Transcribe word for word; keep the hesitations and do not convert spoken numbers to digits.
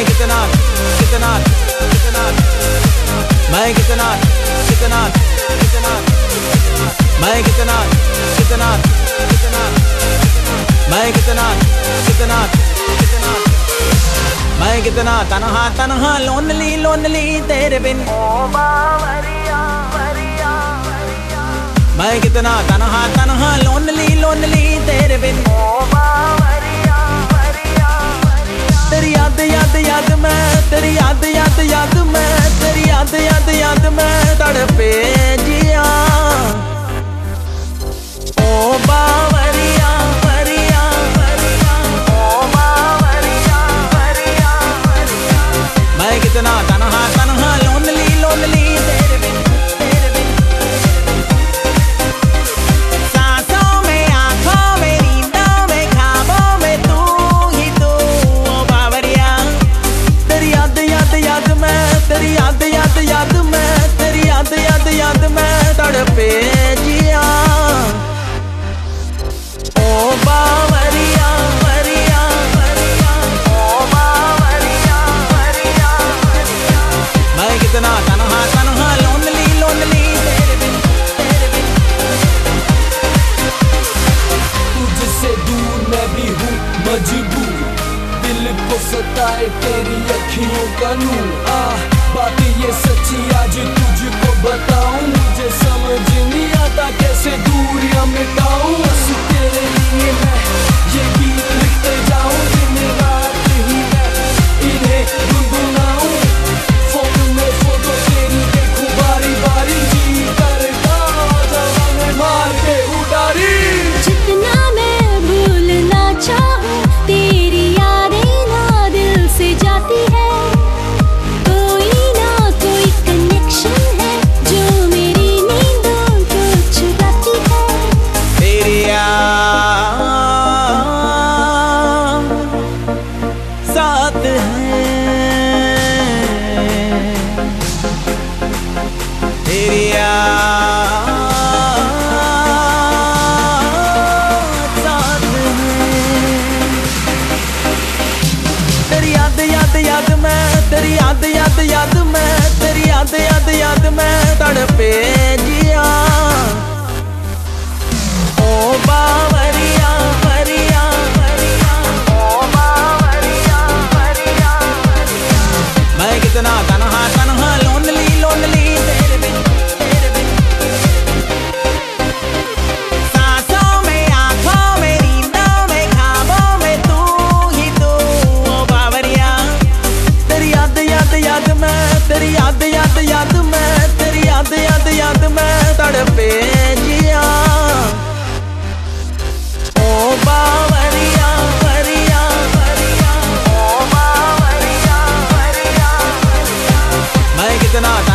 मैं कितना कितना कितना मैं कितना कितना कितना मैं कितना कितना कितना मैं कितना कितना कितना मैं कितना तन्हा तन्हा लोनली लोनली तेरे बिन मैं कितना तन्हा तन्हा लोनली लोनली तेरे बिन तेरी याद याद याद मैं तेरी याद याद याद मैं तेरी याद याद याद मैं तड़पे जिया ओ बावरिया वरिया वरिया ओ बावरिया वरिया वरिया मैं कितना तन्हा तन्हा लोनली लोनली तेरे बिन तेरे बिन सांसों में आंखों में नींदों में ख्वाबों में तू ही तू ओ बावरिया तेरी याद याद याद मैं तेरी याद याद याद मैं तेरी याद याद याद मैं तड़पे जिया ओ बावरिया वरिया वरिया ओ बावरिया वरिया वरिया मैं कितना तन्हा तन्हा लोनली लोनली तेरे बिन तेरे बिन तुझसे दूर मैं भी हूँ मजबूर दिल को सताए तेरी अखियों का नूर आ बात ये सच्ची आज तुझको बताऊं मुझे समझ नहीं आता कैसे दूरियां मिटाऊं बस तेरे लिए मैं ये गीत लिखते जाऊं दिन रात ही मैं इन्हें गुनगुनाऊं फोन में फोटो तेरी देखूं बारी बारी जी करता जवान मार के उड़ारी जितना मैं भूलना चाहूं तेरी यादें ना दिल से जाती है कोई ना कोई कनेक्शन है जो मेरी नींदों को चुराती है तेरी याद साथ है तेरी याद साथ है तेरी याद याद याद मैं तेरी याद याद याद मैं तेरी याद याद याद मैं तड़पे जिया ओ बावरिया वरिया वरिया ओ बावरिया वरिया वरिया मैं कितना तन्हा तन्हा लोनली लोनली तेरे बिन तेरे बिन सांसों में आंखों में नींदों में ख्वाबों में तू ही तू ओ बावरिया तेरी याद याद याद मैं तेरी याद याद याद मैं तेरी याद याद याद मैं तड़पे जिया ओ बावरिया वरिया वरिया ओ बावरिया वरिया वरिया मैं कितना